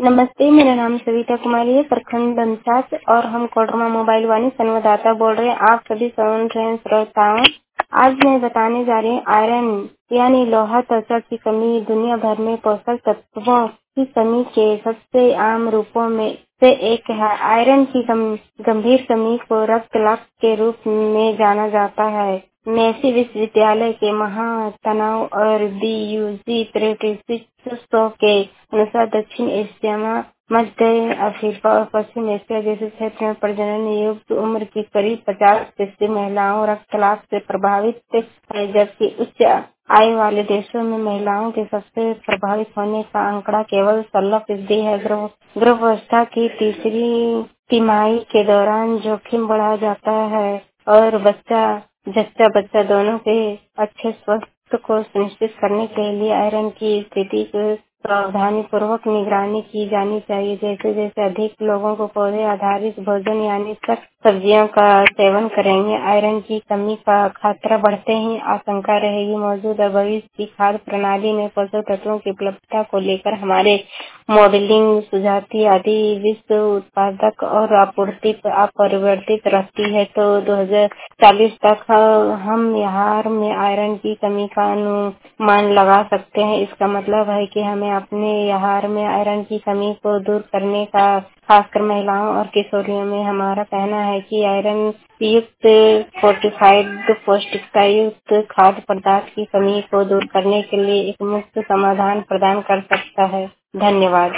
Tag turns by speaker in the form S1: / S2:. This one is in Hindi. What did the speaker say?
S1: नमस्ते, मेरा नाम सविता कुमारी है, प्रखंड बंसात और हम कोडरमा मोबाइल वाणी संवाददाता बोल रहे हैं। आप सभी सुन रहे हैं श्रोताओं। आज मैं बताने जा रही हूँ आयरन यानी लोहा त्वचा की कमी दुनिया भर में पोषक तत्वों की कमी के सबसे आम रूपों में से एक है। आयरन की गंभीर कमी को रक्तलाप के रूप में जाना जाता है। मैसी विश्वविद्यालय के महातनाव और बीयूसी स्टैटिस्टिक्स के अनुसार दक्षिण एशिया में मध्य अफ्रीका और पश्चिम एशिया जैसे क्षेत्र में प्रजनन युक्त उम्र की करीब 50% महिलाओं रक्तलाप से प्रभावित है, जबकि उच्च आय वाले देशों में महिलाओं के सबसे प्रभावित होने का आंकड़ा केवल 16% है। गर्भावस्था की तीसरी तिमाही के दौरान जोखिम बढ़ा जाता है और जच्चा बच्चा दोनों के अच्छे स्वास्थ्य को सुनिश्चित करने के लिए आयरन की स्थिति को सावधानी पूर्वक निगरानी की जानी चाहिए। जैसे जैसे अधिक लोगों को पौधे आधारित भोजन यानी सब्जियों का सेवन करेंगे, आयरन की कमी का खतरा बढ़ते ही आशंका रहेगी। मौजूदा भविष्य की खाद्य प्रणाली में पोषक तत्वों की उपलब्धता को लेकर हमारे मॉडलिंग सुझाती आदि विश्व उत्पादक और आपूर्ति अपरिवर्तित रहती है। तो 2040 तक हम बिहार में आयरन की कमी का अनुमान लगा सकते हैं। इसका मतलब है कि हमें अपने आहार में आयरन की कमी को दूर करने का, खासकर महिलाओं और किशोरियों में हमारा कहना है कि आयरन युक्त फोर्टिफाइड पौष्टिकता युक्त खाद्य पदार्थ की कमी को दूर करने के लिए एक मुफ्त समाधान प्रदान कर सकता है। धन्यवाद।